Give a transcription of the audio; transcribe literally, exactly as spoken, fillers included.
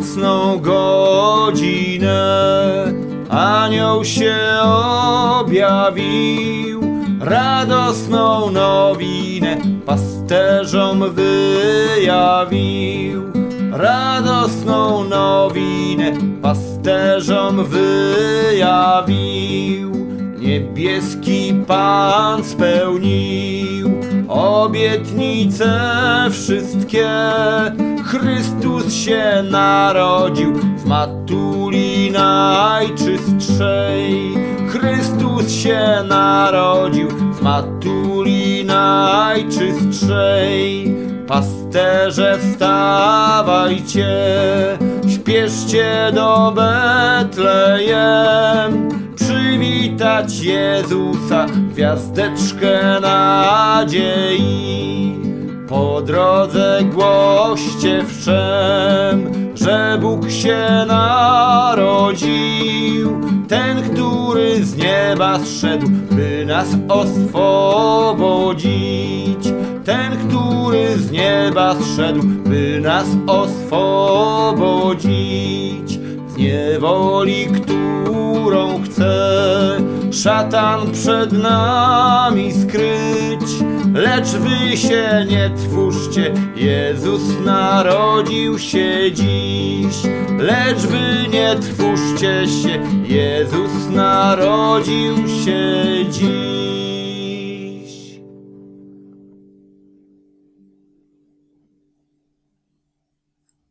nocną godzinę anioł się objawił, radosną nowinę pasterzom wyjawił. Radosną nowinę pasterzom wyjawił. Niebieski Pan spełnił obietnice wszystkie. Chrystus się narodził z matuli najczystszej. Chrystus się narodził z matuli najczystszej. Pasterze, wstawajcie, śpieszcie do Betlejem, przywitać Jezusa, gwiazdeczkę nadziei. Po drodze głoście wszem, że Bóg się narodził, ten, który z nieba zszedł, by nas oswobodzić. Ten, który z nieba zszedł, by nas oswobodzić z niewoli, którą chce szatan przed nami skryć. Lecz wy się nie trwóżcie, Jezus narodził się dziś. Lecz wy nie trwóżcie się, Jezus narodził się dziś.